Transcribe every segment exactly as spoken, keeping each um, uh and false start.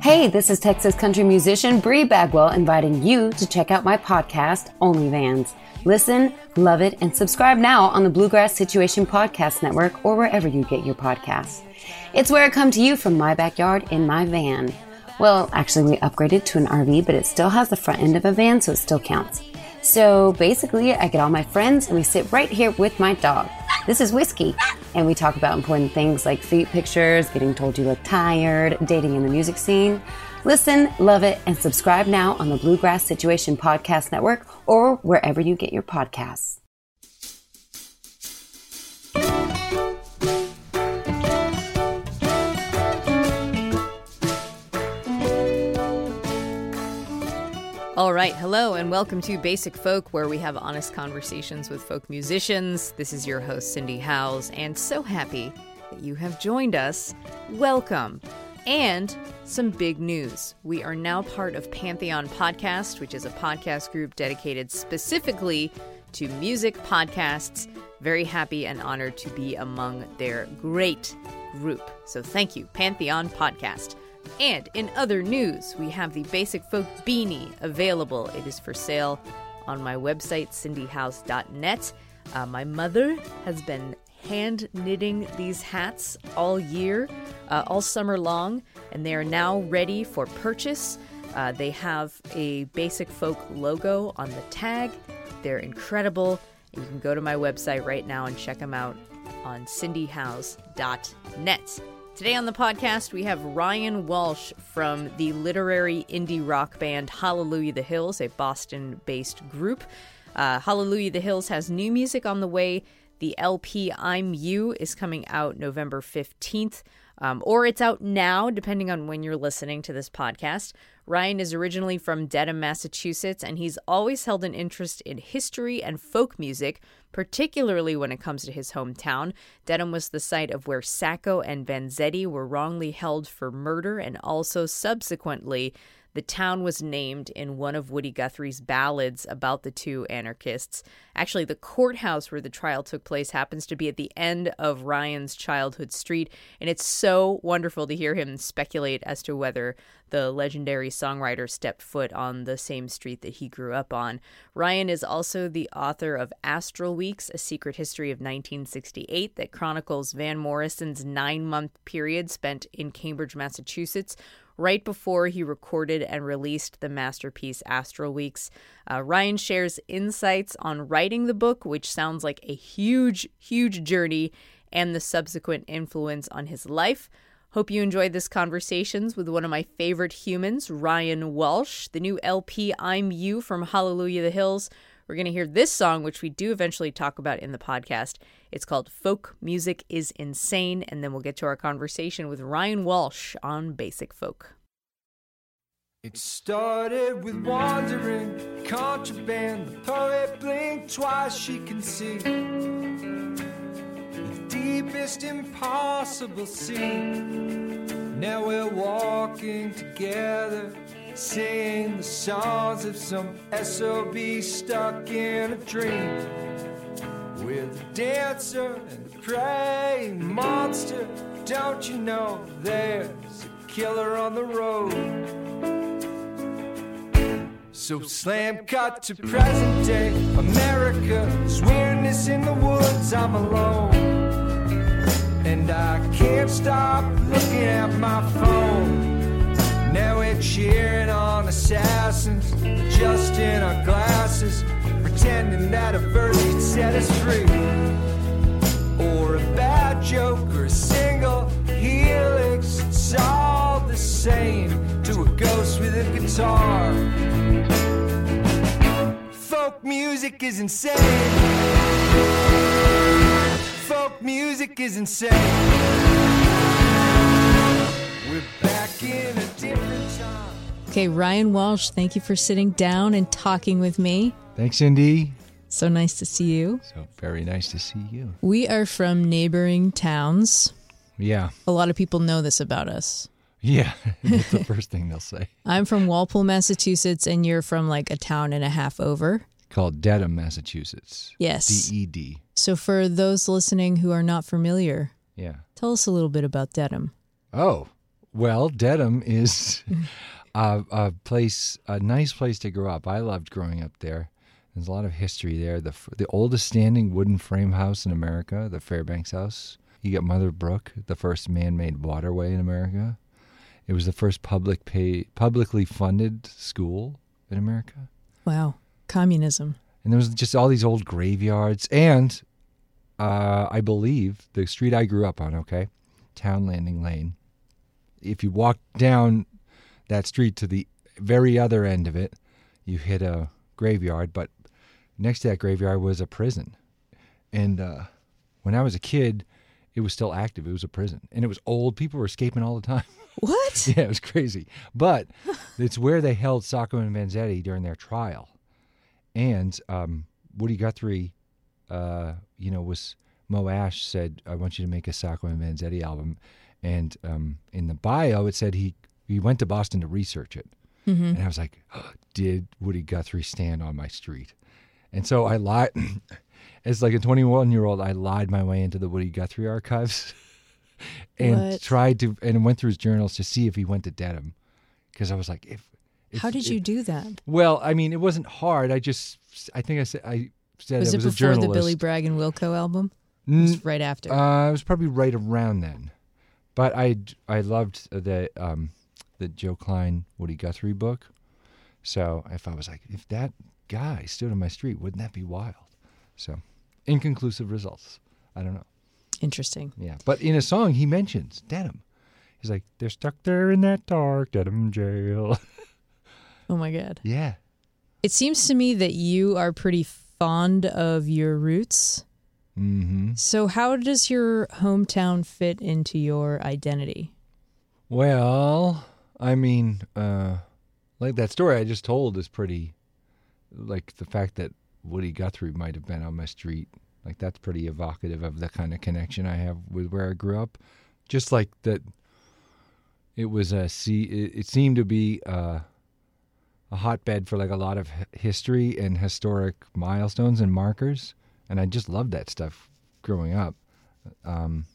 Hey, this is Texas country musician Bree Bagwell inviting you to check out my podcast, Only Vans. Listen, love it, and subscribe now on the Bluegrass Situation Podcast Network or wherever you get your podcasts. It's where I come to you from my backyard in my van. Well, actually, we upgraded to an R V, but it still has the front end of a van, so it still counts. So basically, I get all my friends and we sit right here with my dog. This is Whiskey, and we talk about important things like feet pictures, getting told you look tired, dating in the music scene. Listen, love it, and subscribe now on the Bluegrass Situation Podcast Network or wherever you get your podcasts. All right, hello and welcome to Basic Folk, where we have honest conversations with folk musicians. This is your host, Cindy Howes, and so happy that you have joined us. Welcome. And some big news. We are now part of Pantheon Podcast, which is a podcast group dedicated specifically to music podcasts. Very happy and honored to be among their great group. So thank you, Pantheon Podcast. And in other news, we have the Basic Folk beanie available. It is for sale on my website, cindy howes dot net. Uh, my mother has been hand knitting these hats all year, uh, all summer long, and they are now ready for purchase. Uh, they have a Basic Folk logo on the tag. They're incredible. You can go to my website right now and check them out on cindy howes dot net. Today on the podcast, we have Ryan Walsh from the literary indie rock band Hallelujah the Hills, a Boston-based group. Uh, Hallelujah the Hills has new music on the way. The L P I'm You is coming out November fifteenth, um, or it's out now, depending on when you're listening to this podcast. Ryan is originally from Dedham, Massachusetts, and he's always held an interest in history and folk music, particularly when it comes to his hometown. Dedham was the site of where Sacco and Vanzetti were wrongly held for murder, and also subsequently the town was named in one of Woody Guthrie's ballads about the two anarchists. Actually, the courthouse where the trial took place happens to be at the end of Ryan's childhood street, and it's so wonderful to hear him speculate as to whether the legendary songwriter stepped foot on the same street that he grew up on. Ryan is also the author of Astral Weeks, A Secret History of nineteen sixty-eight, that chronicles Van Morrison's nine-month period spent in Cambridge, Massachusetts, right before he recorded and released the masterpiece Astral Weeks. Uh, Ryan shares insights on writing the book, which sounds like a huge, huge journey, and the subsequent influence on his life. Hope you enjoyed this conversations with one of my favorite humans, Ryan Walsh. The new L P I'm You from Hallelujah the Hills. We're going to hear this song, which we do eventually talk about in the podcast. It's called Folk Music is Insane, and then we'll get to our conversation with Ryan Walsh on Basic Folk. It started with wandering, contraband. The poet blinked twice, she can see the deepest impossible sea. Now we're walking together, singing the songs of some S O B stuck in a dream. We're the dancer and the praying monster. Don't you know there's a killer on the road? So slam cut to present day America's weirdness in the woods. I'm alone, and I can't stop looking at my phone. Now we're cheering on assassins, just in our glasses, pretending that a verse could set us free. Or a bad joke or a single helix, it's all the same to a ghost with a guitar. Folk music is insane. Folk music is insane. We're back in a different time. Okay, Ryan Walsh, thank you for sitting down and talking with me. Thanks, Cindy. So nice to see you. So very nice to see you. We are from neighboring towns. Yeah. A lot of people know this about us. Yeah, that's the first thing they'll say. I'm from Walpole, Massachusetts, and you're from like a town and a half over. Called Dedham, Massachusetts. Yes. D E D. So for those listening who are not familiar, yeah, tell us a little bit about Dedham. Oh, Well, Dedham is a, a place, a nice place to grow up. I loved growing up there. There's a lot of history there. The the oldest standing wooden frame house in America, the Fairbanks House. You got Mother Brook, the first man-made waterway in America. It was the first public pay, publicly funded school in America. Wow. Communism. And there was just all these old graveyards. And uh, I believe the street I grew up on, okay, Town Landing Lane, if you walk down that street to the very other end of it, you hit a graveyard, but next to that graveyard was a prison. And uh, when I was a kid, it was still active. It was a prison. And it was old. People were escaping all the time. What? Yeah, it was crazy. But it's where they held Sacco and Vanzetti during their trial. And um, Woody Guthrie, uh, you know, was, Mo Ash said, I want you to make a Sacco and Vanzetti album. And um, in the bio, it said he, he went to Boston to research it. Mm-hmm. And I was like, oh, did Woody Guthrie stand on my street? And so I lied. As like a twenty-one-year-old, I lied my way into the Woody Guthrie archives and What? tried to, and went through his journals to see if he went to Dedham. Because I was like, if, if How did if, you do that? Well, I mean, it wasn't hard. I just, I think I said, I said Was I it was a before the journalist. Billy Bragg and Wilco album? It N- was right after. Uh, it was probably right around then. But I, I loved the um, the Joe Klein Woody Guthrie book. So if I was like, if that guy stood on my street, wouldn't that be wild? So inconclusive results. I don't know. Interesting. Yeah. But in a song, he mentions Dedham. He's like, they're stuck there in that dark Dedham jail. Oh, my God. Yeah. It seems to me that you are pretty fond of your roots. Mm-hmm. So how does your hometown fit into your identity? Well, I mean, uh, like that story I just told is pretty, like the fact that Woody Guthrie might have been on my street, like that's pretty evocative of the kind of connection I have with where I grew up. Just like that, it was a see. It, it seemed to be uh, a hotbed for like a lot of h- history and historic milestones and markers, and I just loved that stuff growing up. Um,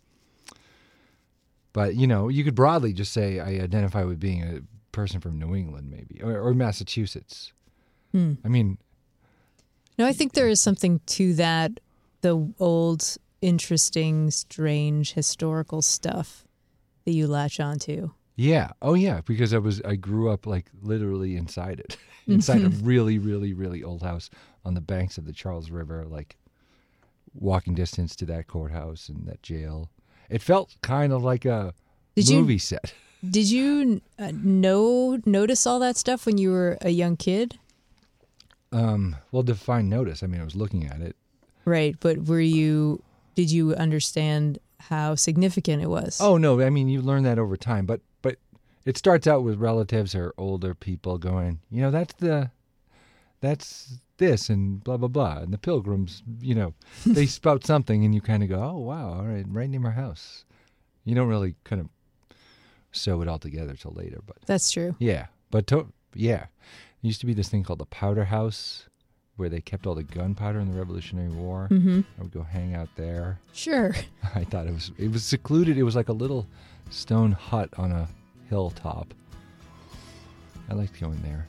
But, you know, you could broadly just say I identify with being a person from New England, maybe, or, or Massachusetts. Hmm. I mean... No, I think there is something to that, the old, interesting, strange, historical stuff that you latch onto. Yeah. Oh, yeah, because I was I grew up, like, literally inside it. Inside a really, really, really old house on the banks of the Charles River, like, walking distance to that courthouse and that jail. It felt kind of like a Did movie you, set. Did you uh, know notice all that stuff when you were a young kid? Um, well, define notice. I mean, I was looking at it. Right, but were you? Did you understand how significant it was? Oh no, I mean you learn that over time, but but it starts out with relatives or older people going, you know, that's the, that's this and blah blah blah, and the Pilgrims, you know, they spout something, and you kind of go, oh wow, all right, right near my house. You don't really kind of sew it all together till later, but That's true. yeah, but to, yeah, there used to be this thing called the Powder House, where they kept all the gunpowder in the Revolutionary War. Mm-hmm. I would go hang out there. Sure. I thought it was it was secluded. It was like a little stone hut on a hilltop. I liked going there.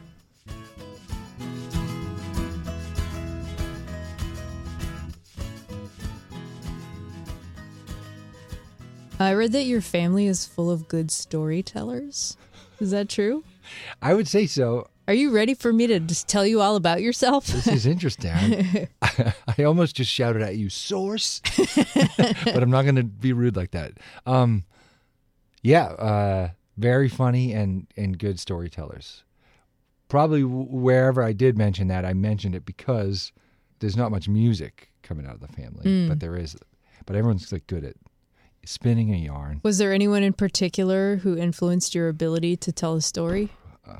I read that your family is full of good storytellers. Is that true? I would say so. Are you ready for me to just tell you all about yourself? This is interesting. I, I almost just shouted at you, source, but I'm not going to be rude like that. Um, yeah, uh, very funny and, and good storytellers. Probably wherever I did mention that, I mentioned it because there's not much music coming out of the family, Mm. but there is. But everyone's like good at spinning a yarn. Was there anyone in particular who influenced your ability to tell a story? Uh,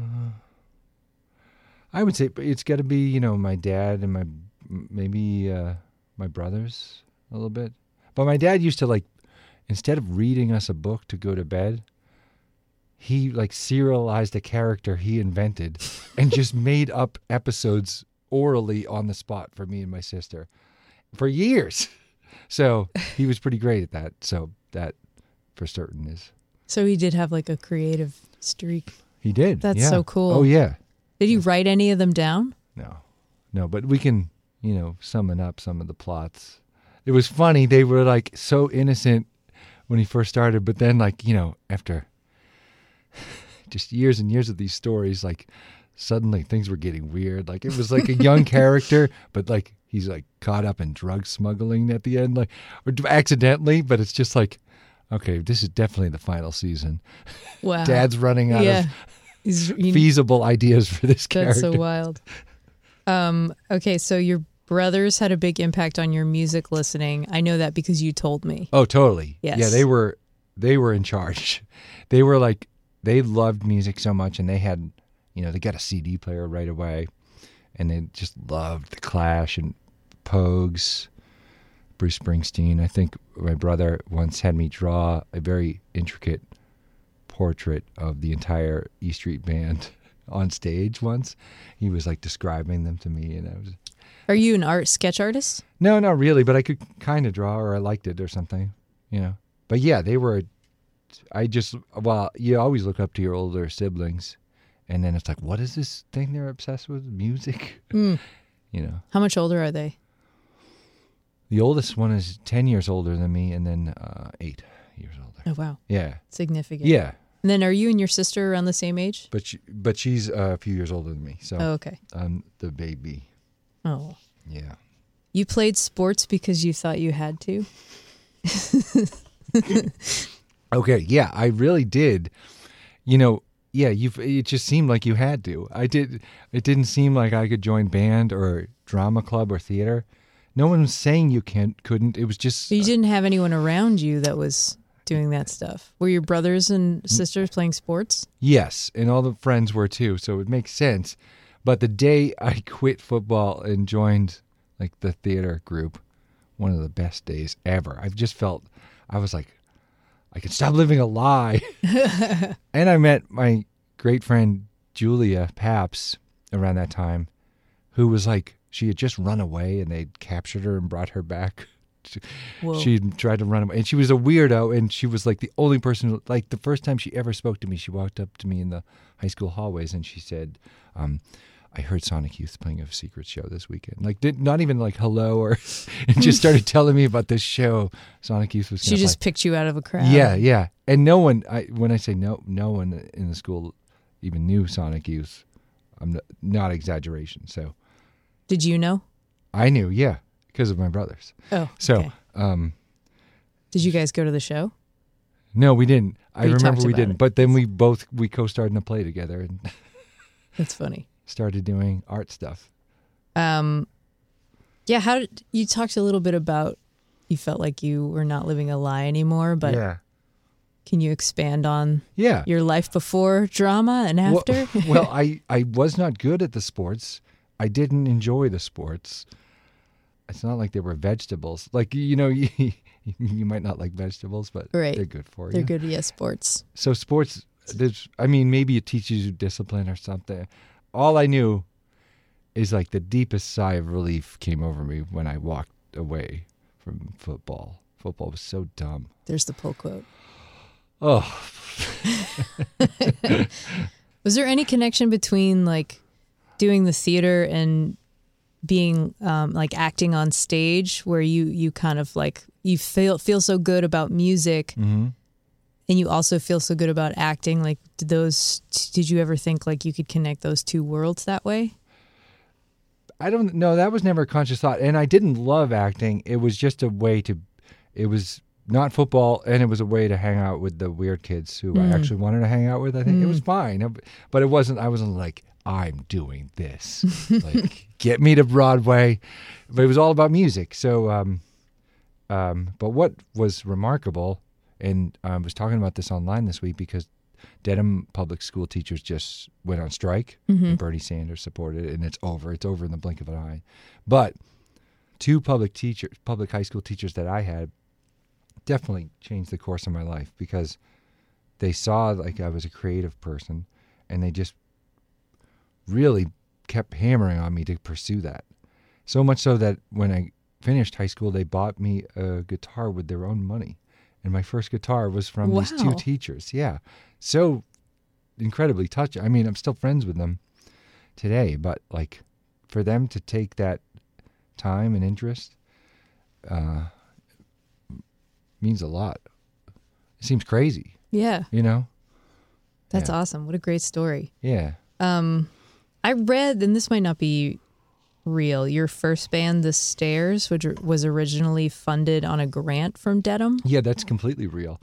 I would say it's got to be, you know, my dad and my maybe uh, my brothers a little bit. But my dad used to, like, instead of reading us a book to go to bed, he like serialized a character he invented and just made up episodes orally on the spot for me and my sister for years. So he was pretty great at that. So that for certain is. So he did have like a creative streak. He did. That's yeah. so cool. Oh, yeah. Did you write any of them down? No. No, but we can, you know, summon up some of the plots. It was funny. They were like so innocent when he first started, but then like, you know, after just years and years of these stories, like suddenly things were getting weird. Like it was like a young character, but like he's like caught up in drug smuggling at the end, like or accidentally, but it's just like, okay, this is definitely the final season. Wow. Dad's running out yeah. of He's, he, feasible ideas for this that's character. so wild. Um, okay, so your brothers had a big impact on your music listening. I know that because you told me. Oh, totally. Yes. Yeah, they were they were in charge. They were like they loved music so much, and they had, you know, they got a C D player right away, and they just loved the Clash and Pogues, Bruce Springsteen. I think my brother once had me draw a very intricate portrait of the entire E Street Band on stage once. He was like describing them to me, and I was. Are you an art sketch artist? No, not really, but I could kind of draw, or I liked it or something, you know. But yeah, they were, I just, well, you always look up to your older siblings, and then it's like, what is this thing they're obsessed with? Music? Mm. You know. How much older are they? The oldest one is ten years older than me, and then uh, eight years older. Oh, wow. Yeah. Significant. Yeah. And then are you and your sister around the same age? But she, but she's uh, a few years older than me, so Oh, okay. I'm the baby. Oh. Yeah. You played sports because you thought you had to? Okay, yeah, I really did. You know, yeah, you. It just seemed like you had to. I did. It didn't seem like I could join band or drama club or theater. No one was saying you can't, couldn't. It was just. But you didn't have anyone around you that was doing that stuff. Were your brothers and sisters playing sports? Yes, and all the friends were too, so it makes sense. But the day I quit football and joined like the theater group, one of the best days ever. I've just felt, I was like, I can stop living a lie. And I met my great friend Julia Paps around that time, who was like, she had just run away and they'd captured her and brought her back. Whoa. She tried to run away, and she was a weirdo, and she was like the only person who, like the first time she ever spoke to me, she walked up to me in the high school hallways and she said, um, I heard Sonic Youth playing a secret show this weekend. Like, did not even like hello, or and just started telling me about this show Sonic Youth was. She just play. picked you out of a crowd. Yeah, yeah, and no one. I when I say no, no one in the school even knew Sonic Youth. I'm not, not exaggeration. So, did you know? I knew, yeah, because of my brothers. Oh, so. okay. um Did you guys go to the show? No, we didn't. I We remember talked we about didn't. it. But then we both we co-starred in a play together and That's funny. started doing art stuff. Um, yeah. How did you talked a little bit about? You felt like you were not living a lie anymore, but yeah, can you expand on yeah. your life before drama and Well- after? Well, I I was not good at the sports. I didn't enjoy the sports. It's not like they were vegetables. Like, you know, you, you might not like vegetables, but Right. they're good for They're you. good. Yes, sports. So sports, there's, I mean, maybe it teaches you discipline or something. All I knew is like the deepest sigh of relief came over me when I walked away from football. Football was so dumb. There's the pull quote. Oh, Was there any connection between like doing the theater and being um, like acting on stage, where you you kind of like you feel feel so good about music, hmm and you also feel so good about acting? Like, did those? Did you ever think like you could connect those two worlds that way? I don't know. That was never a conscious thought. And I didn't love acting. It was just a way to, it was not football, and it was a way to hang out with the weird kids who I actually wanted to hang out with. I think it was fine. But it wasn't, I wasn't like, I'm doing this. Like, get me to Broadway. But it was all about music. So, um, um, but what was remarkable, and I was talking about this online this week because Dedham public school teachers just went on strike, and Bernie Sanders supported it, and it's over. It's over in the blink of an eye. But two public teachers, public high school teachers that I had, definitely changed the course of my life because they saw like I was a creative person, and they just really kept hammering on me to pursue that. So much so that when I finished high school, they bought me a guitar with their own money. And my first guitar was from these two Wow. teachers. Yeah. So incredibly touching. I mean, I'm still friends with them today, but like for them to take that time and interest uh, means a lot. It seems crazy, Yeah. you know? That's Yeah. awesome. What a great story. Yeah. Um, I read, and this might not be real, your first band, The Stairs, which was originally funded on a grant from Dedham. Yeah, that's completely real.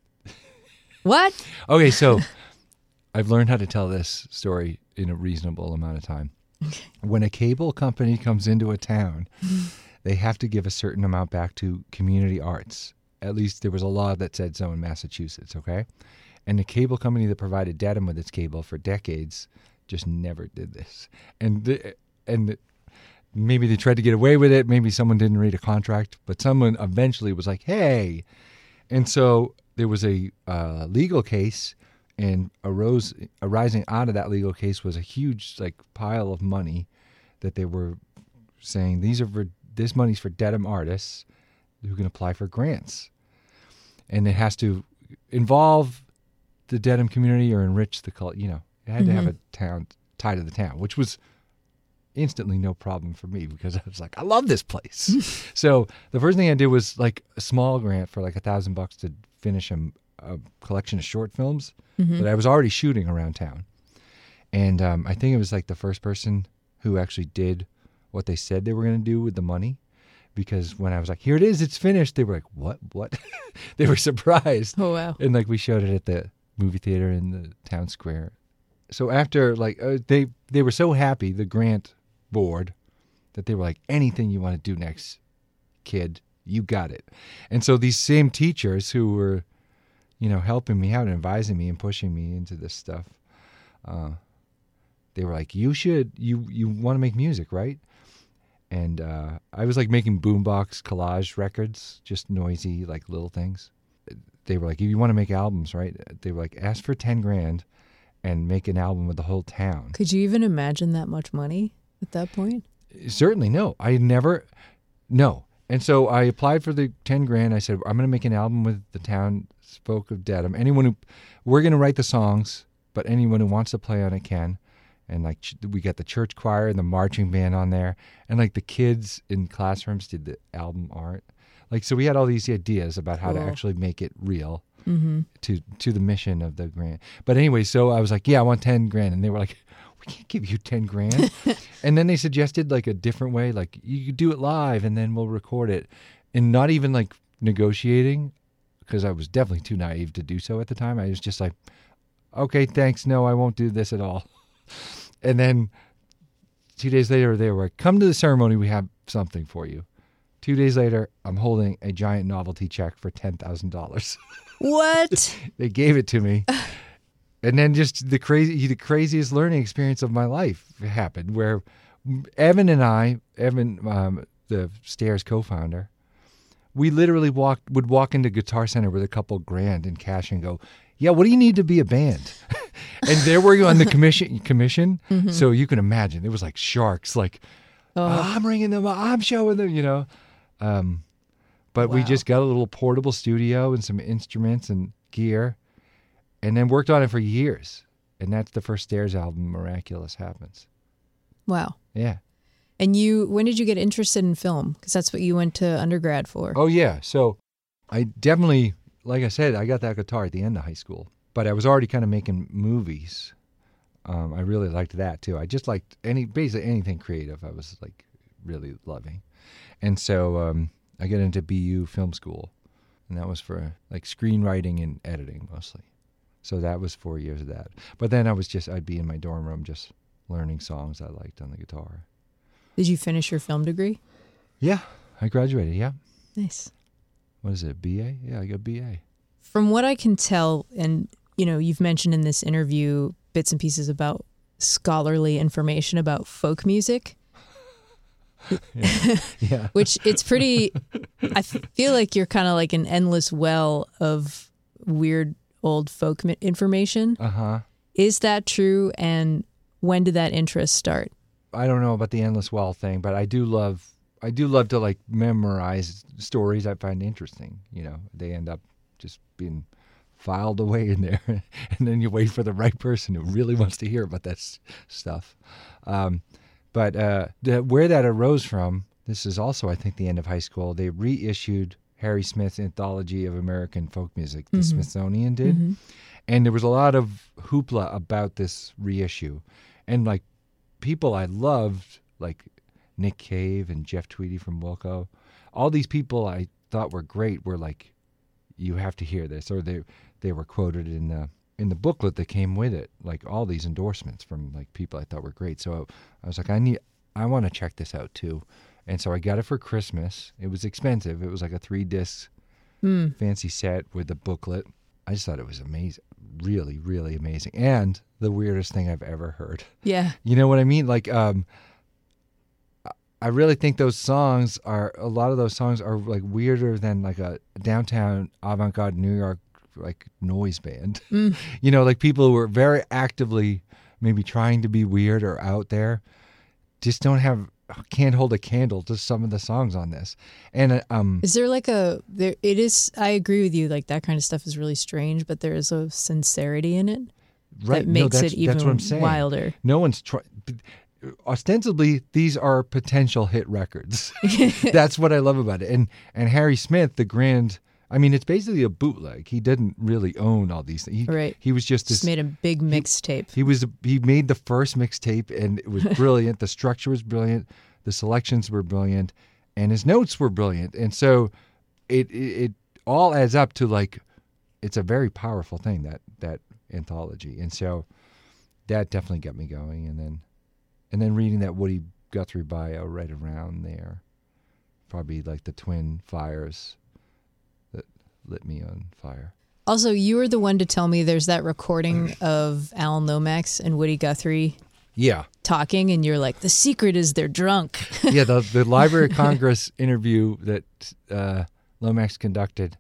What? Okay, so I've learned how to tell this story in a reasonable amount of time. When a cable company comes into a town, they have to give a certain amount back to community arts. At least there was a law that said so in Massachusetts, okay? And the cable company that provided Dedham with its cable for decades just never did this. And the, and maybe they tried to get away with it. Maybe someone didn't read a contract, but someone eventually was like, hey. And so there was a uh, legal case, and arose arising out of that legal case was a huge like pile of money that they were saying these are for this money's for Dedham artists who can apply for grants, and it has to involve the Dedham community or enrich the culture. You know, it had mm-hmm. to have a town tie to the town, which was instantly no problem for me because I was like, I love this place. So the first thing I did was like a small grant for like a thousand bucks to finish a, a collection of short films mm-hmm. that I was already shooting around town. And um, I think it was like the first person who actually did what they said they were going to do with the money. Because when I was like, here it is, it's finished, they were like, what, what? They were surprised. Oh, wow. And like we showed it at the movie theater in the town square. So after like, uh, they, they were so happy, the grant board, that they were like, anything you want to do next, kid, you got it. And so these same teachers who were, you know, helping me out and advising me and pushing me into this stuff, uh, they were like, you should, you, you want to make music, right? And uh, I was like making boombox collage records, just noisy, like little things. They were like, you want to make albums, right? They were like, ask for ten grand and make an album with the whole town. Could you even imagine that much money at that point? Certainly, no. I never, no. And so I applied for the ten grand. I said, I'm going to make an album with the townsfolk of Dedham. Anyone who, we're going to write the songs, but anyone who wants to play on it can. And like we got the church choir and the marching band on there, and like the kids in classrooms did the album art. Like so, we had all these ideas about how cool. to actually make it real mm-hmm. to to the mission of the grant. But anyway, so I was like, yeah, I want ten grand, and they were like, we can't give you ten grand. And then they suggested like a different way, like you could do it live, and then we'll record it, and not even like negotiating, because I was definitely too naive to do so at the time. I was just like, okay, thanks, no, I won't do this at all. And then two days later, they were like, come to the ceremony. We have something for you. Two days later, I'm holding a giant novelty check for ten thousand dollars. What? They gave it to me. And then just the crazy, the craziest learning experience of my life happened where Evan and I, Evan, um, the Stairs co-founder, we literally walked, would walk into Guitar Center with a couple grand in cash and go, yeah, what do you need to be a band? And they're working on the commission, commission. Mm-hmm. So you can imagine, it was like sharks, like, oh. oh, I'm ringing them up, I'm showing them, you know. Um, but wow. we just got a little portable studio and some instruments and gear, and then worked on it for years. And that's the first Stairs album, Miraculous Happens. Wow. Yeah. And you, when did you get interested in film? Because that's what you went to undergrad for. Oh, yeah. So I definitely... Like I said, I got that guitar at the end of high school, but I was already kind of making movies. Um, I really liked that too. I just liked any, basically anything creative. I was like really loving. And so um, I got into B U film school, and that was for like screenwriting and editing mostly. So that was four years of that. But then I was just, I'd be in my dorm room just learning songs I liked on the guitar. Did you finish your film degree? Yeah, I graduated, yeah. Nice. What is it, B A? Yeah, I got B A. From what I can tell, and you know, you've mentioned in this interview bits and pieces about scholarly information about folk music. yeah. yeah. Which it's pretty, I feel like you're kind of like an endless well of weird old folk information. Uh-huh. Is that true? And when did that interest start? I don't know about the endless well thing, but I do love I do love to like memorize stories I find interesting. You know, they end up just being filed away in there. And then you wait for the right person who really wants to hear about that s- stuff. Um, but uh, the, where that arose from, this is also, I think, the end of high school. They reissued Harry Smith's Anthology of American Folk Music, the Mm-hmm. Smithsonian did. Mm-hmm. And there was a lot of hoopla about this reissue. And, like, people I loved, like Nick Cave and Jeff Tweedy from Wilco, all these people I thought were great were like, you have to hear this. Or they they were quoted in the in the booklet that came with it, like all these endorsements from, like, people I thought were great. So I was like, I need, I want to check this out, too. And so I got it for Christmas. It was expensive. It was like a three-disc Mm. fancy set with the booklet. I just thought it was amazing. Really, really amazing. And the weirdest thing I've ever heard. Yeah. You know what I mean? Like, um, I really think those songs are, a lot of those songs are, like, weirder than, like, a downtown avant-garde New York, like, noise band. Mm. You know, like, people who are very actively maybe trying to be weird or out there just don't have, can't hold a candle to some of the songs on this. And uh, um, Is there like a there? It is. I agree with you. Like that kind of stuff is really strange, but there is a sincerity in it right, that makes no, it that's, even that's what I'm saying. wilder. No one's trying. Ostensibly, these are potential hit records. That's what I love about it. And and Harry Smith, the grand, I mean, it's basically a bootleg. He didn't really own all these things. He, Right. He was just this. Just made a big mixtape. He was he made the first mixtape, and it was brilliant. The structure was brilliant. The selections were brilliant, and his notes were brilliant. And so, it it, it all adds up to, like, it's a very powerful thing, that that anthology. And so, that definitely got me going. And then, and then reading that Woody Guthrie bio right around there, probably like the twin fires that lit me on fire. Also, you were the one to tell me there's that recording of Alan Lomax and Woody Guthrie Yeah. talking, and you're like, the secret is they're drunk. Yeah, the the Library of Congress interview that uh, Lomax conducted.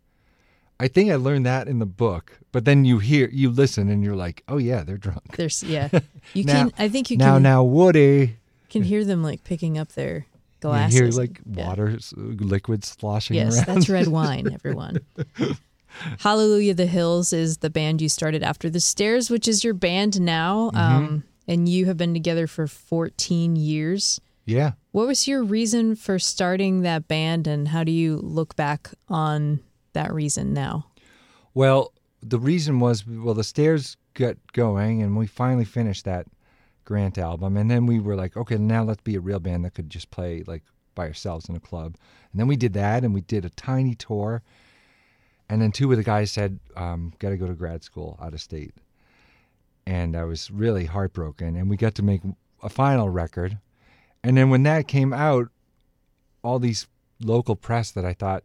I think I learned that in the book, but then you hear, you listen, and you're like, oh yeah, they're drunk. There's yeah, you Now- can. I think you now, can now, Woody, can hear them like picking up their you glasses. hear like Yeah. water, s- liquid sloshing Yes, around. that's red wine, everyone. Hallelujah the Hills is the band you started after The Stairs, which is your band now. Mm-hmm. Um, and you have been together for fourteen years. Yeah. What was your reason for starting that band, and how do you look back on that reason now? Well, the reason was, well, the Stairs got going, and we finally finished that Grant album, and then we were like, okay, now let's be a real band that could just play, like, by ourselves in a club. And then we did that, and we did a tiny tour, and then two of the guys said, um, got to go to grad school out of state. And I was really heartbroken, and we got to make a final record. And then when that came out, all these local press that I thought,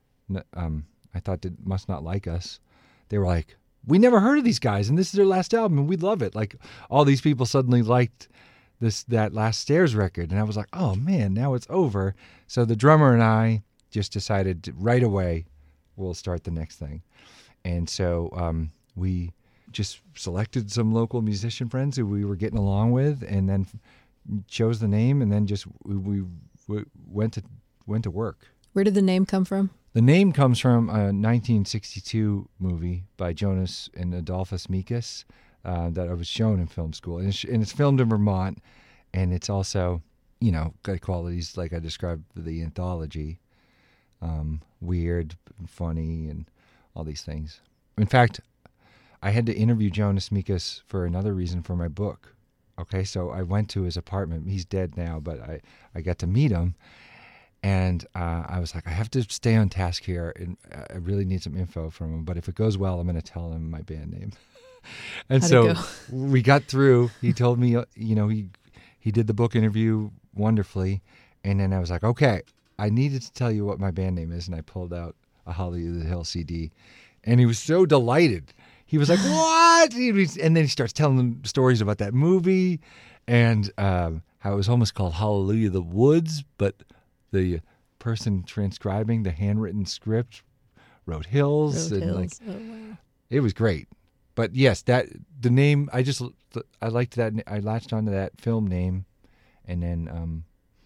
um, I thought did, must not like us, they were like, we never heard of these guys, and this is their last album, and we love it. Like, all these people suddenly liked this that last Stairs record, and I was like, oh man, now it's over. So the drummer and I just decided to, right away, we'll start the next thing. And so um, we just selected some local musician friends who we were getting along with, and then chose the name, and then just we, we, we went to went to work. Where did the name come from? The name comes from a nineteen sixty-two movie by Jonas and Adolphus Mikas uh, that I was shown in film school. And it's, and it's filmed in Vermont, and it's also, you know, got qualities like I described for the anthology, um, weird, and funny, and all these things. In fact, I had to interview Jonas Mikas for another reason for my book. Okay, so I went to his apartment. He's dead now, but I, I got to meet him. And uh, I was like, I have to stay on task here, and I really need some info from him. But if it goes well, I'm going to tell him my band name. And How'd so it go? we got through. He told me, uh, you know, he he did the book interview wonderfully. And then I was like, okay, I needed to tell you what my band name is. And I pulled out a Hallelujah the Hill C D. And he was so delighted. He was like, what? He was- And then he starts telling them stories about that movie and um, how it was almost called Hallelujah the Woods, but the person transcribing the handwritten script wrote Hills. Road and like, Hills. Oh, wow. it was great. But yes, that the name, I just, I liked that. I latched onto that film name, and then um,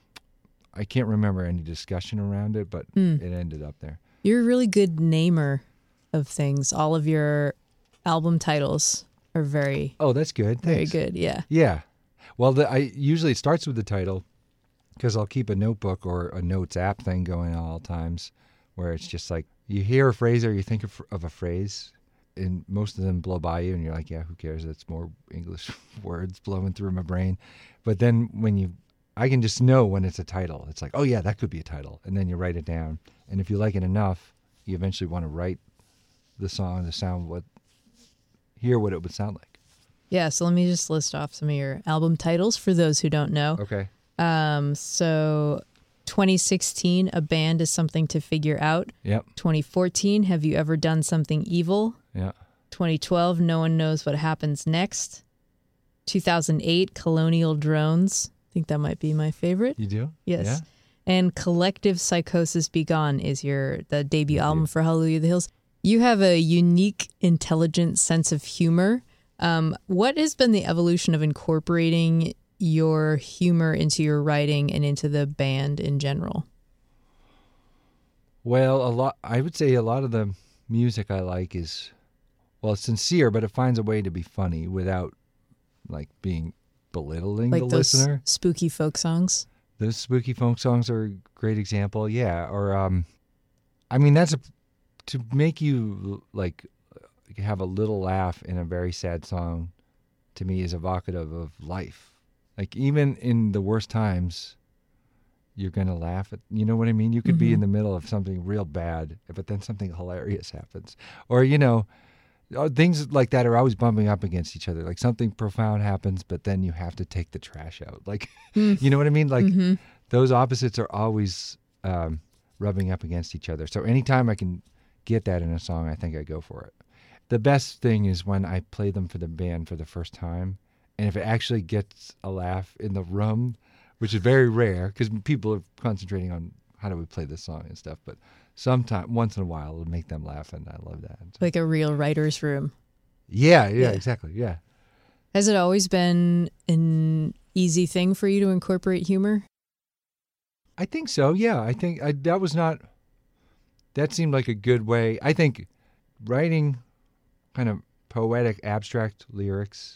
I can't remember any discussion around it, but Mm. it ended up there. You're a really good namer. of things. All of your album titles are very, Oh, that's good. very Thanks. good. Yeah. Yeah. Well, the, I usually it starts with the title because I'll keep a notebook or a notes app thing going all times where it's just like you hear a phrase or you think of, of a phrase and most of them blow by you and you're like, yeah, who cares? It's more English words blowing through my brain. But then when you, I can just know when it's a title. It's like, oh yeah, that could be a title. And then you write it down. And if you like it enough, you eventually want to write the song, the sound, what, hear what it would sound like. Yeah. So let me just list off some of your album titles for those who don't know. Okay. Um, so twenty sixteen, A Band is Something to Figure Out. Yep. twenty fourteen, Have You Ever Done Something Evil? Yeah. twenty twelve, No One Knows What Happens Next. two thousand eight, Colonial Drones. I think that might be my favorite. You do? Yes. Yeah. And Collective Psychosis Be Gone is your the debut album for Hallelujah the Hills. You have a unique, intelligent sense of humor. Um, what has been the evolution of incorporating your humor into your writing and into the band in general? Well, a lot. I would say a lot of the music I like is, well, it's sincere, but it finds a way to be funny without, like, being belittling Like the those listener. spooky folk songs? Those spooky folk songs are a great example. Yeah, or um, I mean, that's a to make you like have a little laugh in a very sad song. To me, is evocative of life. Like even in the worst times, you're gonna laugh at. You know what I mean? You could Mm-hmm. be in the middle of something real bad, but then something hilarious happens, or you know, uh, things like that are always bumping up against each other. Like something profound happens, but then you have to take the trash out. Like, you know what I mean? Like Mm-hmm. those opposites are always um, rubbing up against each other. So anytime I can get that in a song, I think I go for it. The best thing is when I play them for the band for the first time, and if it actually gets a laugh in the room, which is very rare because people are concentrating on how do we play this song and stuff. But sometime, once in a while, it'll make them laugh, and I love that. So, Like a real writer's room. yeah, yeah, Yeah. exactly, yeah. Has it always been an easy thing for you to incorporate humor? I think so. Yeah, I think I, that was not. That seemed like a good way. I think writing kind of poetic, abstract lyrics,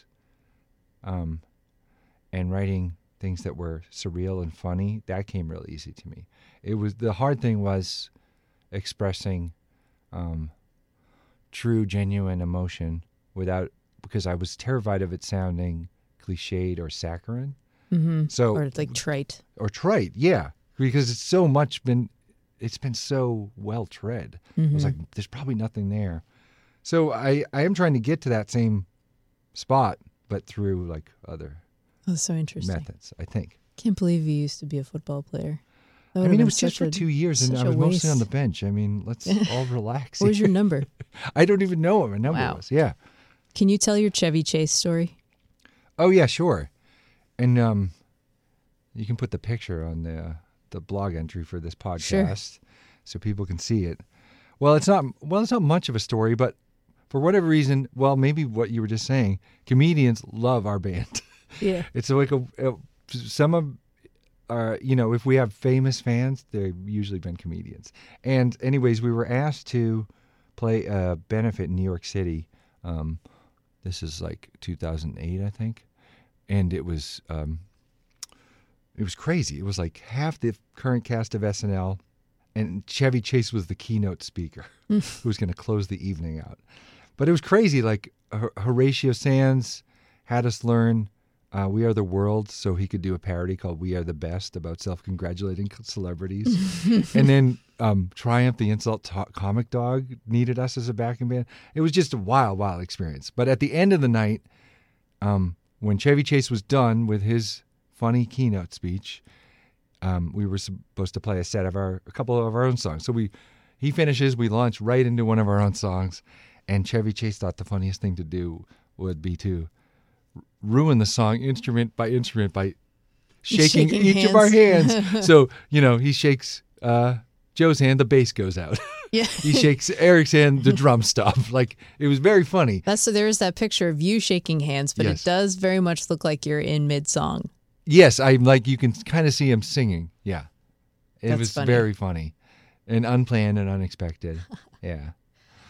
um, and writing things that were surreal and funny, that came real easy to me. It was the hard thing was expressing um, true, genuine emotion without because I was terrified of it sounding cliched or saccharine. Mm-hmm. So Or like trite? or trite, yeah, because it's so much been, it's been so well tread. Mm-hmm. I was like, there's probably nothing there. So I, I am trying to get to that same spot, but through like other Oh, so interesting. methods, I think. Can't believe you used to be a football player. That I would've mean, it been was just such for a- two years, and such I a was mostly on the waste. bench. I mean, let's all relax. What was your number? I don't even know what my number Wow. was. Yeah. Can you tell your Chevy Chase story? Oh yeah, sure. And um, you can put the picture on the the blog entry for this podcast, so people can see it. Well, it's not well, it's not much of a story, but for whatever reason, well, maybe what you were just saying, comedians love our band. Yeah. It's like a, a some of our, you know, if we have famous fans, they've usually been comedians. And anyways, we were asked to play a benefit in New York City. Um, this is like two thousand eight, I think, and it was um, it was crazy. It was like half the current cast of S N L, and Chevy Chase was the keynote speaker who was going to close the evening out. But it was crazy. Like Hor- Horatio Sands had us learn uh, "We Are the World" so he could do a parody called "We Are the Best" about self-congratulating celebrities. And then um, Triumph the Insult to- Comic Dog needed us as a backing band. It was just a wild, wild experience. But at the end of the night, um, when Chevy Chase was done with his funny keynote speech, um, we were supposed to play a set of our, a couple of our own songs. So we, he finishes, we launch right into one of our own songs, and Chevy Chase thought the funniest thing to do would be to r- ruin the song instrument by instrument by shaking, Shaking each hands. of our hands. So, you know, he shakes uh, Joe's hand, the bass goes out. Yeah. He shakes Eric's hand, the drum stop. Like, it was very funny. That's so there is that picture of you shaking hands, but Yes. it does very much look like you're in mid song. Yes, I'm like, you can kind of see him singing. Yeah. It That's was funny. very funny and unplanned and unexpected. Yeah.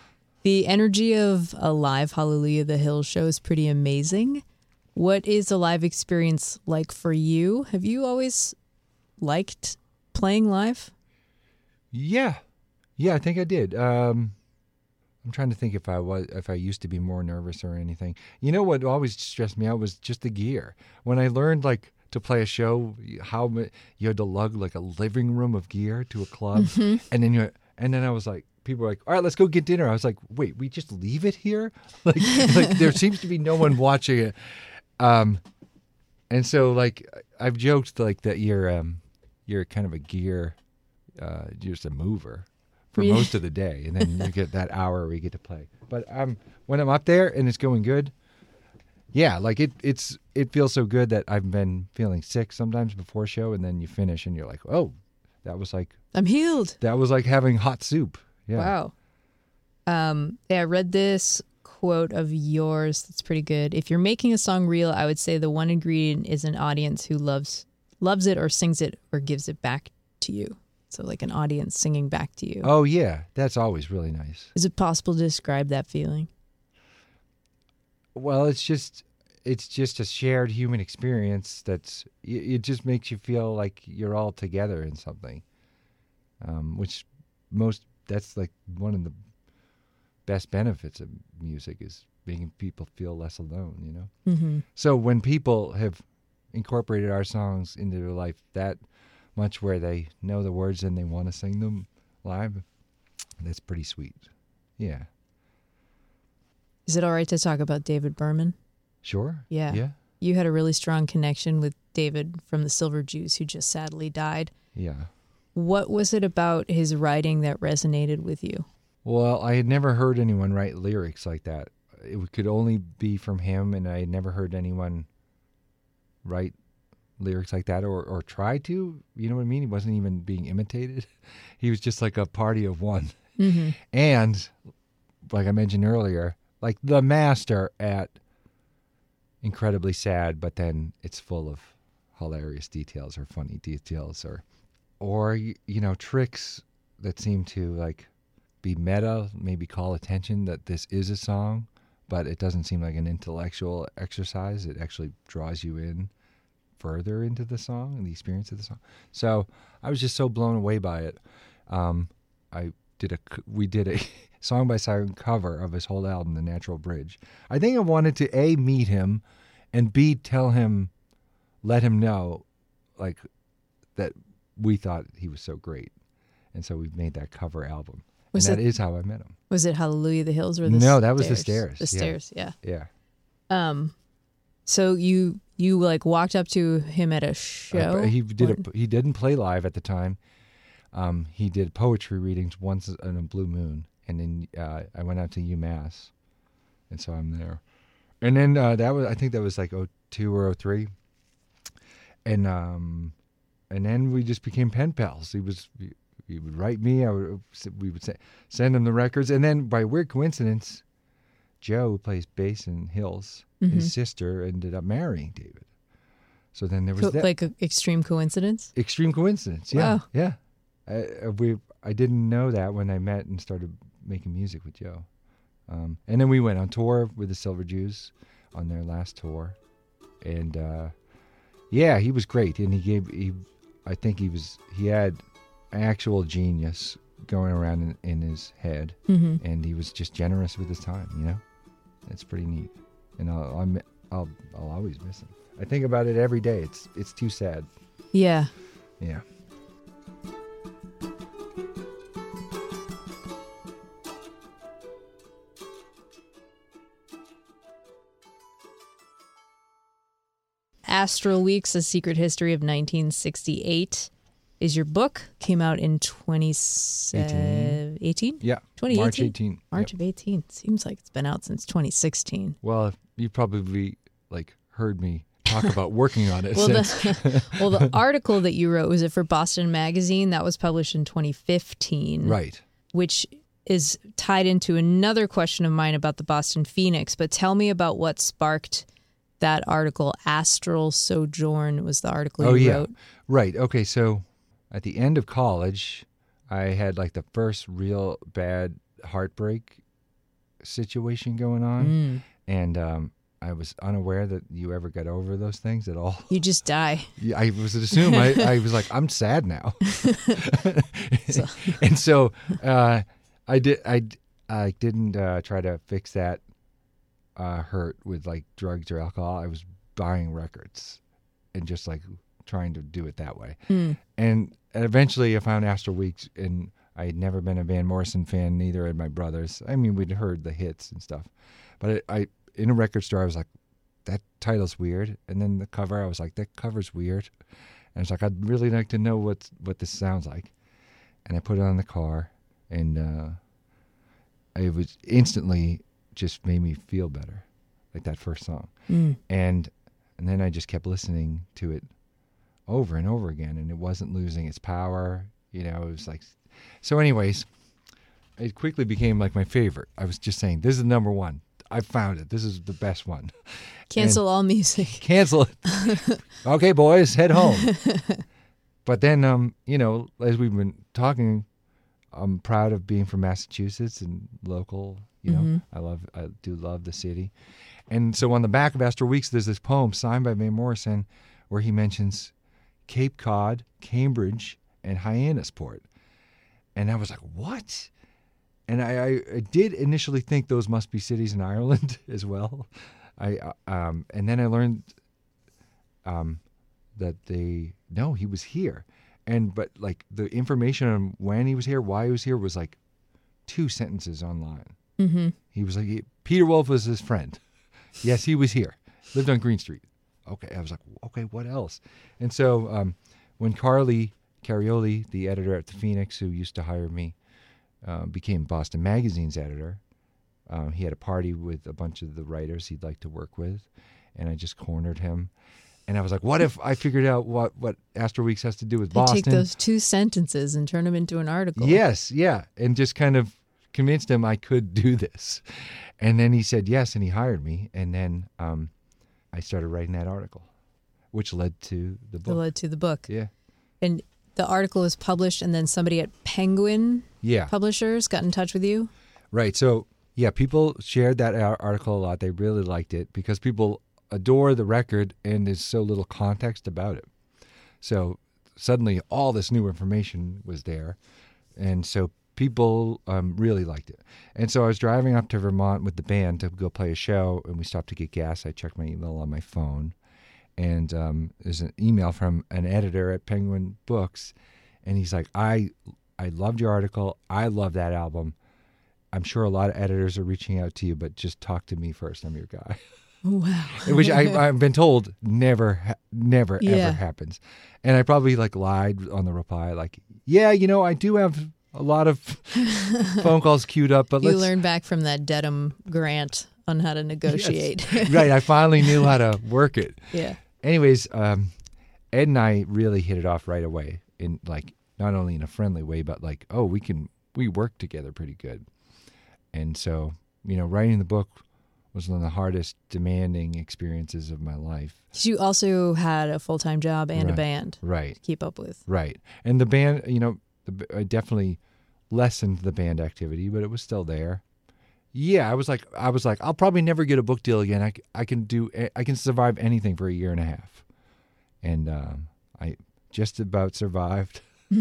The energy of a live Hallelujah the Hills show is pretty amazing. What is a live experience like for you? Have you always liked playing live? Yeah. Yeah, I think I did. Um, I'm trying to think if I was if I used to be more nervous or anything. You know what always stressed me out was just the gear. When I learned like to play a show, how mu- you had to lug like a living room of gear to a club, Mm-hmm. and then you and then I was like, people were like, all right, let's go get dinner. I was like, wait, we just leave it here? Like, like there seems to be no one watching it. Um, and so like I've joked like that you're um you're kind of a gear, uh, just a mover for Yeah. most of the day, and then you get that hour where you get to play. But um, when I'm up there and it's going good, yeah, like it it's it feels so good that I've been feeling sick sometimes before show, and then you finish and you're like, oh, that was like I'm healed. that was like having hot soup. Yeah. Wow. Um, yeah, I read this quote of yours that's pretty good. If you're making a song real, I would say the one ingredient is an audience who loves loves it or sings it or gives it back to you. So like an audience singing back to you. Oh yeah, that's always really nice. Is it possible to describe that feeling? Well, it's just it's just a shared human experience that's it it just makes you feel like you're all together in something. Um, which most that's like one of the best benefits of music is making people feel less alone, you know? Mm-hmm. So when people have incorporated our songs into their life that much where they know the words and they want to sing them live, that's pretty sweet. Yeah. Is it all right to talk about David Berman? Sure. Yeah. Yeah. You had a really strong connection with David from the Silver Jews, who just sadly died. Yeah. What was it about his writing that resonated with you? Well, I had never heard anyone write lyrics like that. It could only be from him, and I had never heard anyone write lyrics like that or, or try to. You know what I mean? He wasn't even being imitated. He was just like a party of one. Mm-hmm. And, like I mentioned earlier, like the master at incredibly sad, but then it's full of hilarious details or funny details or, or you know, tricks that seem to like be meta, maybe call attention that this is a song, but it doesn't seem like an intellectual exercise. It actually draws you in further into the song and the experience of the song. So I was just so blown away by it. Um, I did a we did a song by song cover of his whole album, The Natural Bridge. I think I wanted to A, meet him, and B, tell him, let him know, like, that we thought he was so great. And so we made that cover album. Was and it- that is how I met him. Was it Hallelujah the Hills or the No, stairs? that was the stairs, The yeah. stairs, yeah. Yeah. Um, so you you like walked up to him at a show? Uh, he did Or- a, he didn't play live at the time. Um, he did poetry readings once on a blue moon, and then uh, I went out to UMass, and so I'm there. And then uh, that was I think that was like oh two or oh three, and um, and then we just became pen pals. He was he, he would write me, I would we would se- send him the records, and then by weird coincidence, Joe, who plays bass in Hills, Mhm. his sister ended up marrying David. So then there was Co- that like an extreme coincidence? extreme coincidence. Yeah, Wow. yeah. I, we I didn't know that when I met and started making music with Joe. Um, and then we went on tour with the Silver Jews on their last tour, and uh, yeah, he was great. And he gave he, I think he was he had actual genius going around in, in his head, Mm-hmm. and he was just generous with his time. You know, it's pretty neat. And I'll I'm, I'll I'll always miss him. I think about it every day. It's it's too sad. Yeah. Yeah. Astral Weeks: A Secret History of nineteen sixty-eight is your book. Came out in twenty eighteen? Yeah. twenty eighteen? March eighteenth. March Yep. of eighteen. Seems like it's been out since twenty sixteen. Well, you probably like heard me talk about working on it Well, since. the, well, the article that you wrote, was it for Boston Magazine? That was published in twenty fifteen. Right. Which is tied into another question of mine about the Boston Phoenix. But tell me about what sparked that article. Astral Sojourn was the article Oh, you yeah. wrote. Right. Okay. So at the end of college, I had like the first real bad heartbreak situation going on, Mm. and um, I was unaware that you ever got over those things at all. You just die. Yeah, I was assume I, I was like, I'm sad now, So- and so uh, I did. I I didn't uh, try to fix that uh, hurt with like drugs or alcohol. I was buying records and just like trying to do it that way. Mm. And eventually, I found Astral Weeks, and I had never been a Van Morrison fan. Neither had my brothers. I mean, we'd heard the hits and stuff, but I, I in a record store, I was like, that title's weird. And then the cover, I was like, that cover's weird. And it's like, I'd really like to know what what this sounds like. And I put it on the car, and uh, it was instantly just made me feel better, like that first song. Mm. And and then I just kept listening to it over and over again, and it wasn't losing its power. You know, it was like, so anyways, it quickly became like my favorite. I was just saying, this is number one. I found it. This is the best one. Cancel all music. Cancel it. Okay, boys, head home. But then, um, you know, as we've been talking, I'm proud of being from Massachusetts and local. You know, Mhm. I love, I do love the city. And so on the back of Astral Weeks, there's this poem signed by Van Morrison where he mentions Cape Cod, Cambridge, and Hyannisport. And I was like, what? And I, I, I did initially think those must be cities in Ireland as well. I uh, um, and then I learned um, that they no, he was here, and but like the information on when he was here, why he was here, was like two sentences online. Mm-hmm. He was like, he, Peter Wolf was his friend. Yes, he was here. Lived on Green Street. Okay, I was like, okay, what else? And so um, when Carly Carioli, the editor at the Phoenix, who used to hire me, uh, became Boston Magazine's editor, um, he had a party with a bunch of the writers he'd like to work with, and I just cornered him. And I was like, what if I figured out what, what Astral Weeks has to do with You Boston? take those two sentences and turn them into an article. Yes, yeah. And just kind of convinced him I could do this. And then he said yes, and he hired me. And then um, I started writing that article, which led to the That book. led to the book. Yeah. And the article was published, and then somebody at Penguin Yeah. Publishers got in touch with you? Right. So, yeah, people shared that ar- article a lot. They really liked it because people adore the record and there's so little context about it. So suddenly all this new information was there. And so people um, really liked it. And so I was driving up to Vermont with the band to go play a show, and we stopped to get gas. I checked my email on my phone, and um, there's an email from an editor at Penguin Books, and he's like, I, I loved your article. I love that album. I'm sure a lot of editors are reaching out to you, but just talk to me first. I'm your guy. Wow. Which I, I've been told never, ha- never, Yeah. ever happens. And I probably like lied on the reply, like, yeah, you know, I do have a lot of phone calls queued up, but You let's. learned back from that Dedham grant on how to negotiate. Right, I finally knew how to work it. Yeah. Anyways, um, Ed and I really hit it off right away, in like not only in a friendly way, but like, oh, we can we work together pretty good. And so, you know, writing the book was one of the hardest, demanding experiences of my life. You also had a full-time job and a Right. band Right, to keep up with. right. And the band, you know, the, I definitely lessened the band activity, but it was still there. Yeah, I was like, I was like, I'll probably never get a book deal again. I, c- I can do, I can survive anything for a year and a half, and um, I just about survived.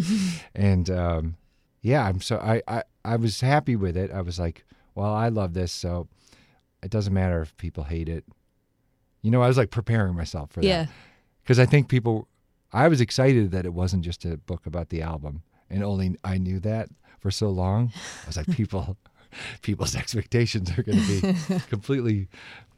And um, yeah, I'm so I, I I was happy with it. I was like, well, I love this, so it doesn't matter if people hate it. You know, I was like preparing myself for Yeah. that because I think people. I was excited that it wasn't just a book about the album, and only I knew that for so long. I was like, people, people's expectations are going to be completely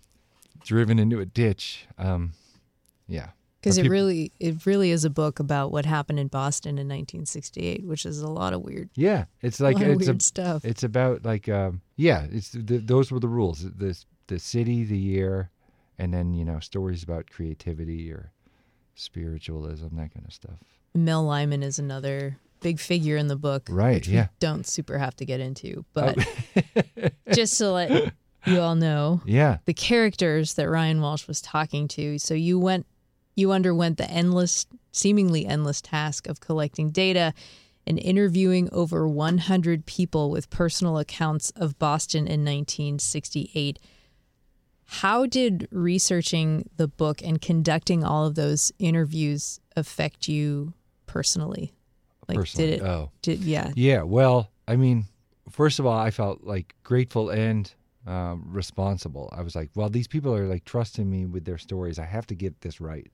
driven into a ditch. Um, yeah. Because But it peop- really, it really is a book about what happened in Boston in nineteen sixty-eight, which is a lot of weird, Yeah, it's a like lot of it's weird a, stuff. it's about like um, yeah, it's the, those were the rules. The the city, the year, and then you know stories about creativity or spiritualism, that kind of stuff. Mel Lyman is another big figure in the book, Right, which we yeah. don't super have to get into, but just to let you all know, Yeah, the characters that Ryan Walsh was talking to. So you went, you underwent the endless, seemingly endless task of collecting data and interviewing over one hundred people with personal accounts of Boston in nineteen sixty-eight. How did researching the book and conducting all of those interviews affect you personally? Like, Personally, did it? oh. Did yeah? Yeah, well, I mean, first of all, I felt like grateful and um, responsible. I was like, well, these people are like trusting me with their stories. I have to get this right.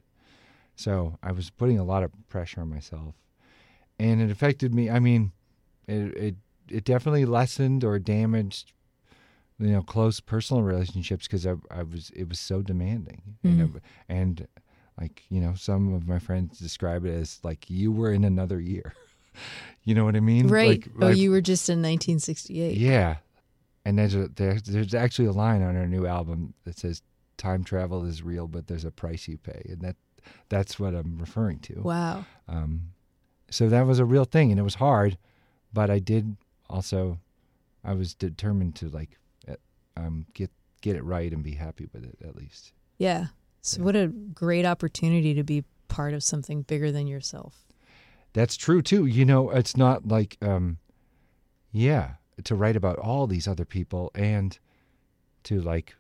So I was putting a lot of pressure on myself, and it affected me. I mean, it it, it definitely lessened or damaged, you know, close personal relationships because I I was it was so demanding, Mm. you know, and like you know, some of my friends describe it as like you were in another year. You know what I mean? Right. Like, oh, like- you were just in nineteen sixty-eight. Yeah, and there's a there's there's actually a line on our new album that says time travel is real, but there's a price you pay, and that that's what I'm referring to. Wow. Um, so that was a real thing, and it was hard, but I did also, I was determined to like, uh, um, get get it right and be happy with it at least. Yeah. So Yeah. what a great opportunity to be part of something bigger than yourself. That's true too. You know, it's not like, um, yeah, to write about all these other people and to like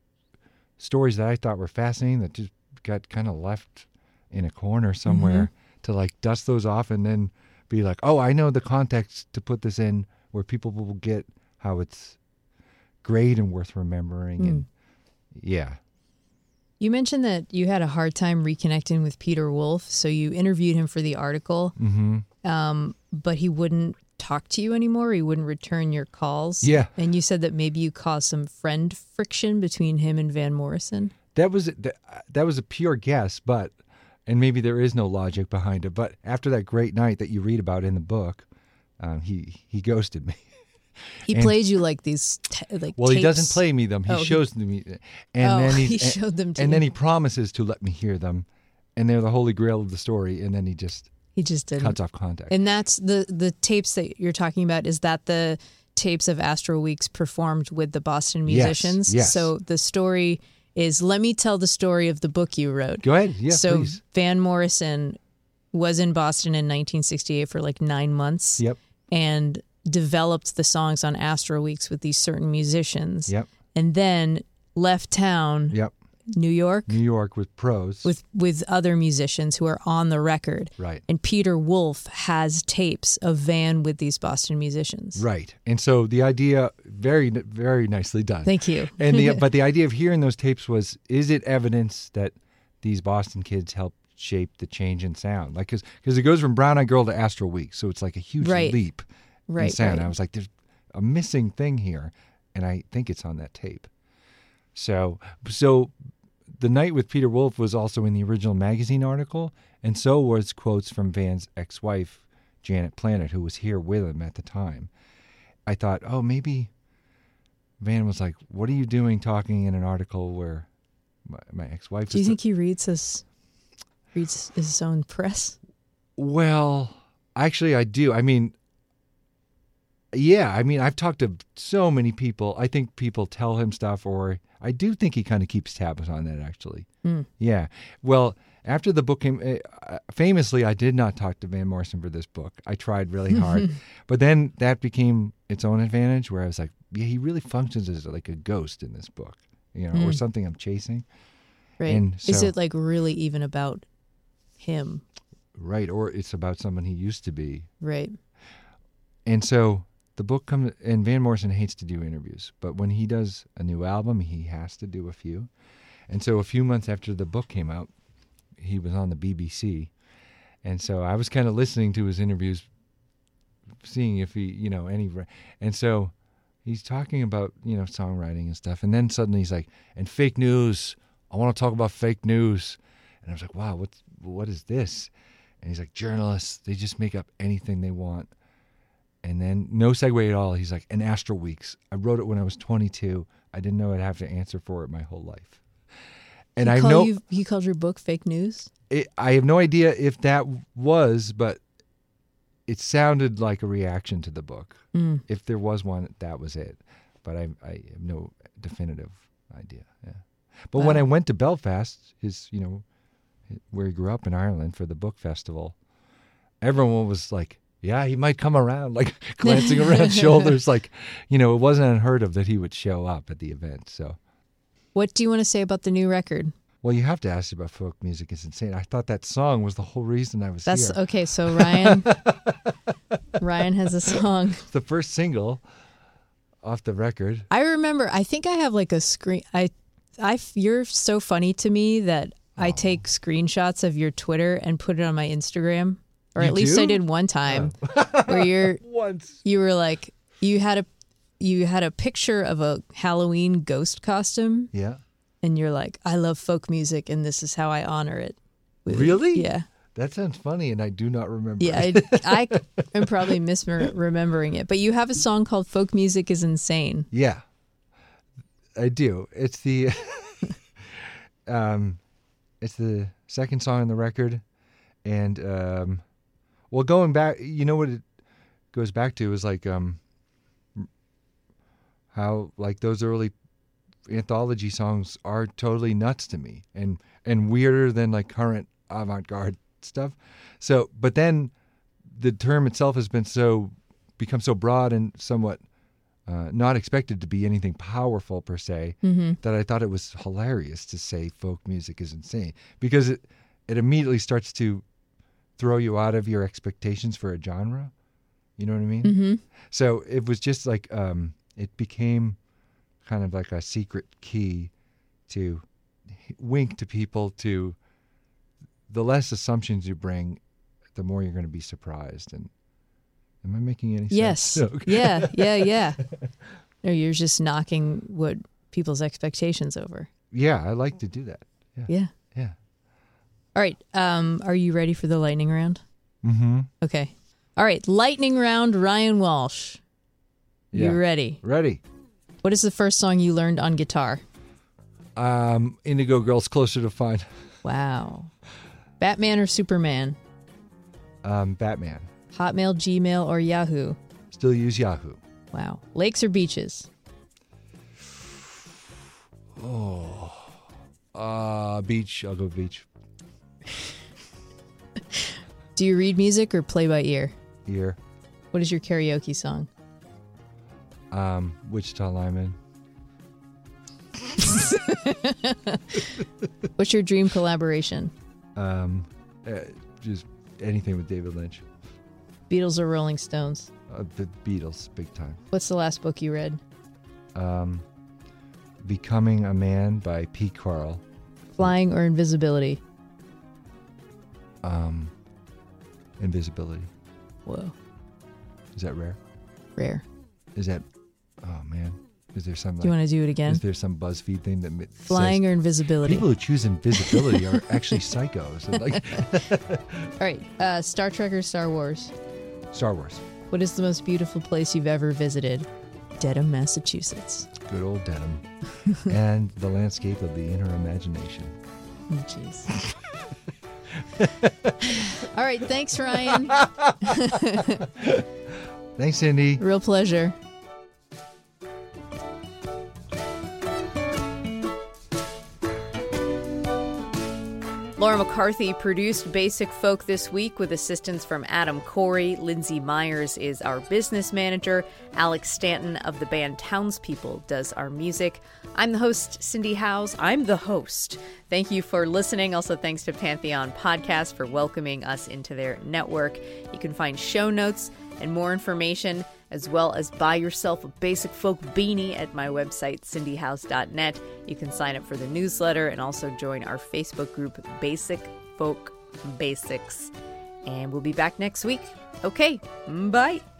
stories that I thought were fascinating that just got kind of left in a corner somewhere to like dust those off and then be like, oh, I know the context to put this in where people will get how it's great and worth remembering. Mm. And yeah. You mentioned that you had a hard time reconnecting with Peter Wolf, so you interviewed him for the article, Mm-hmm. um, but he wouldn't talk to you anymore. He wouldn't return your calls. Yeah. And you said that maybe you caused some friend friction between him and Van Morrison. That was that, that was a pure guess, but and maybe there is no logic behind it. But after that great night that you read about in the book, um, he he ghosted me. He And- played you like these, t- like Well, he tapes. doesn't play me them. He Oh, he- shows them me, and Oh, then he he showed them to and you. then he promises to let me hear them, and they're the holy grail of the story. And then he just He just didn't. cuts off contact. And that's the the tapes that you're talking about. Is that the tapes of Astro Weeks performed with the Boston Yes, musicians? yes. So the story is, let me tell the story of the book you wrote. Go ahead, yeah, so please. Van Morrison was in Boston in nineteen sixty-eight for like nine months. Yep, And developed the songs on Astro Weeks with these certain musicians. yep, And then left town, yep. New York, New York with pros. with with other musicians who are on the record. right, And Peter Wolf has tapes of Van with these Boston musicians. right. And so the idea, very, very nicely done. Thank you. And the but the idea of hearing those tapes was, is it evidence that these Boston kids helped shape the change in sound? Like, because because it goes from Brown Eyed Girl to Astro Weeks, so it's like a huge Right. leap in Right, sound. right. I was like, there's a missing thing here, and I think it's on that tape. So so the night with Peter Wolf was also in the original magazine article, and so was quotes from Van's ex-wife, Janet Planet, who was here with him at the time. I thought, oh, maybe Van was like, what are you doing talking in an article where my, my ex-wife Do you is... think he reads his reads his own press? Well, actually, I do. I mean, yeah, I mean, I've talked to so many people. I think people tell him stuff, or I do think he kind of keeps tabs on that, actually. Mm. Yeah. Well, after the book came, uh, famously, I did not talk to Van Morrison for this book. I tried really hard. But then that became its own advantage, where I was like, yeah, he really functions as like a ghost in this book, you know, or Mm. something I'm chasing. Right. And Is so- it like really even about him? Right. Or it's about someone he used to be. Right. And so the book comes, and Van Morrison hates to do interviews, but when he does a new album, he has to do a few. And so a few months after the book came out, he was on the B B C. And so I was kind of listening to his interviews, seeing if he, you know, any, and so he's talking about, you know, songwriting and stuff. And then suddenly he's like, and fake news, I want to talk about fake news. And I was like, wow, what's, what is this? And he's like, journalists, they just make up anything they want. And then, no segue at all, he's like, and Astro Weeks. I wrote it when I was twenty-two. I didn't know I'd have to answer for it my whole life. And he I call know you, he called your book fake news? it, I have no idea if that was, but it sounded like a reaction to the book. Mm. If there was one, that was it. But I, I have no definitive idea. Yeah. But when Wow. I went to Belfast, his, you know, where he grew up in Ireland for the book festival, everyone was like, Yeah, he might come around, like glancing around shoulders, like, you know, it wasn't unheard of that he would show up at the event. So, What do you want to say about the new record? well, you have to ask about Folk Music is Insane. I thought that song was the whole reason I was That's here. okay. So Ryan, Ryan has a song. It's the first single off the record. I remember. I think I have like a screen. I, I. You're so funny to me that I take screenshots of your Twitter and put it on my Instagram, or You at least do? I did one time, where you're Once. you were like you had a you had a picture of a Halloween ghost costume, Yeah. and you're like, I love folk music, and this is how I honor it. With- Really? Yeah. That sounds funny, and I do not remember. Yeah, I, I am probably misremembering it, but you have a song called "Folk Music is Insane." Yeah, I do. It's the um, it's the second song on the record, and um, well, going back, you know what it goes back to is like um, how like those early anthology songs are totally nuts to me, and and weirder than like current avant-garde stuff. So, but then the term itself has been so become so broad and somewhat uh, not expected to be anything powerful per se, Mm-hmm. that I thought it was hilarious to say folk music is insane, because it it immediately starts to throw you out of your expectations for a genre. You know what I mean? Mm-hmm. So it was just like um, it became kind of like a secret key to wink to people to the less assumptions you bring, the more you're going to be surprised. And am I making any Yes. sense? Okay. Yeah, yeah, yeah. Or you're just knocking what people's expectations over. Yeah, I like to do that. Yeah. Yeah. Yeah. All right. Um, are you ready for the lightning round? Mm-hmm. Okay. All right. Lightning round, Ryan Walsh. Yeah. You ready? Ready. What is the first song you learned on guitar? Um, Indigo Girls, Closer to Find. Wow. Batman or Superman? Um, Batman. Hotmail, Gmail, or Yahoo? Still use Yahoo. Wow. Lakes or beaches? Uh, beach. I'll go beach. Do you read music or play by ear? Ear. What is your karaoke song? Um, Wichita Lineman. What's your dream collaboration? Um, uh, just anything with David Lynch. Beatles or Rolling Stones? Uh, the Beatles, big time. What's the last book you read? Um, Becoming a Man by Pete Carl. Flying or invisibility? Um, Invisibility. Whoa. Is that rare? Rare. Is that? Oh man. Is there some? Do you like, want to do it again? Is there some BuzzFeed thing that mi- Flying says or invisibility? people who choose invisibility are actually psychos? And like All right. Uh, Star Trek or Star Wars? Star Wars. What is the most beautiful place you've ever visited? Dedham, Massachusetts. Good old Dedham. And the landscape of the inner imagination. Oh, jeez. All right. Thanks, Ryan. Thanks, Cindy. Real pleasure. Laura McCarthy produced Basic Folk this week with assistance from Adam Corey. Lindsay Myers is our business manager. Alex Stanton of the band Townspeople does our music. I'm the host, Cindy Howes. I'm the host. Thank you for listening. Also, thanks to Pantheon Podcast for welcoming us into their network. You can find show notes and more information, as well as buy yourself a Basic Folk beanie at my website, cindy house dot net. You can sign up for the newsletter and also join our Facebook group, Basic Folk Basics. And we'll be back next week. Okay, bye.